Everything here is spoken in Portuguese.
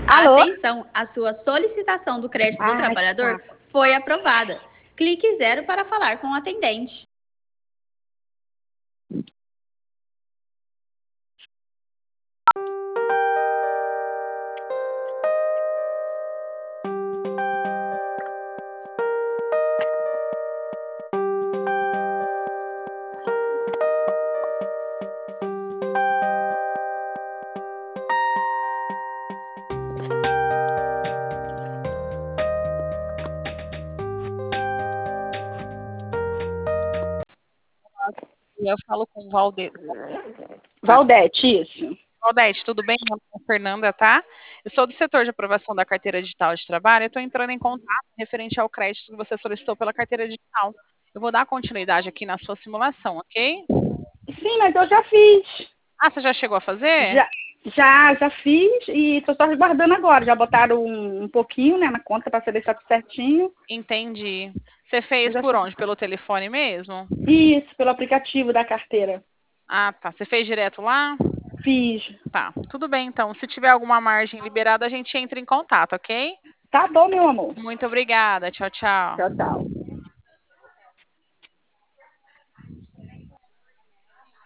Alô? Atenção, a sua solicitação do crédito do Ai, que trabalhador saco. foi aprovada. Clique 0 para falar com o atendente. E eu falo com o Valdete. Valdete, isso. Valdete, tudo bem? Meu nome é Fernanda, tá? Eu sou do setor de aprovação da carteira digital de trabalho. Eu estou entrando em contato referente ao crédito que você solicitou pela carteira digital. Eu vou dar continuidade aqui na sua simulação, ok? Sim, mas eu já fiz. Ah, você já chegou a fazer? Já fiz e tô só guardando agora. Já botaram um pouquinho, né, na conta para saber se tá tudo certinho. Entendi. Você Eu fez já por fiz. onde? Pelo telefone mesmo? Isso, pelo aplicativo da carteira. Ah, tá. Você fez direto lá? Fiz. Tá. Tudo bem, então. Se tiver alguma margem liberada, a gente entra em contato, ok? Tá bom, meu amor. Muito obrigada. Tchau, tchau. Tchau, tchau.